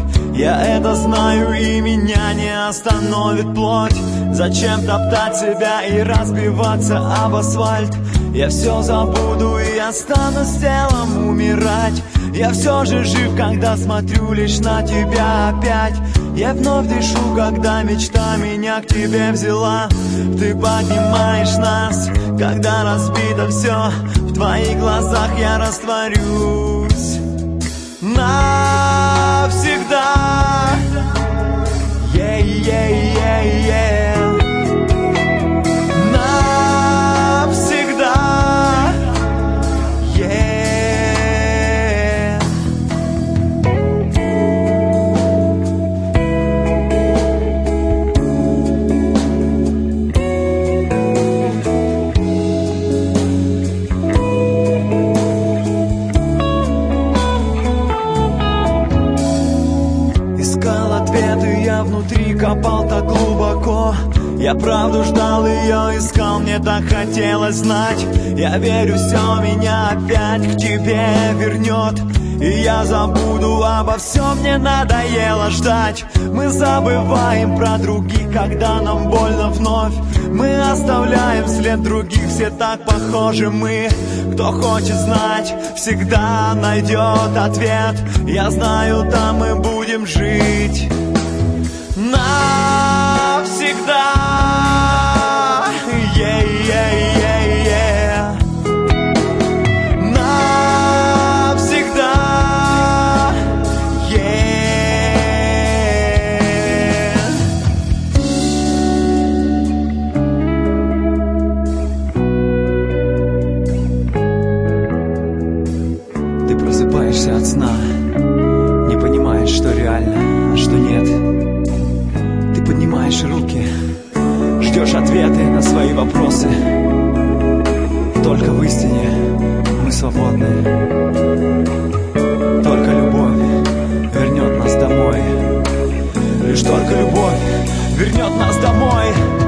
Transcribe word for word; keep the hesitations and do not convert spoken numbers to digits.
Я это знаю, и меня не остановит плоть. Зачем топтать себя и разбиваться об асфальт? Я все забуду и останусь телом умирать. Я все же жив, когда смотрю лишь на тебя опять. Я вновь дышу, когда мечта меня к тебе взяла. Ты поднимаешь нас, когда разбито все. В твоих глазах я растворюсь навсегда. Yeah-yeah-yeah-yeah. Навсегда. Yeah. Искал ответы я внутри, копал так глубоко. Я правду ждал ее, искал, мне так хотелось знать. Я верю, все меня опять к тебе вернет. И я забуду обо всем, мне надоело ждать. Мы забываем про других, когда нам больно вновь. Мы оставляем след других, все так похожи мы. Кто хочет знать, всегда найдет ответ. Я знаю, там мы будем жить навсегда. Yeah-yeah-yeah-yeah. Навсегда. Yeah. Ты просыпаешься от сна, не понимаешь, что реально, а что нет. Ты поднимаешь руки, ждешь ответы на свои вопросы. Только в истине мы свободны. Только любовь вернет нас домой. Лишь только любовь вернет нас домой.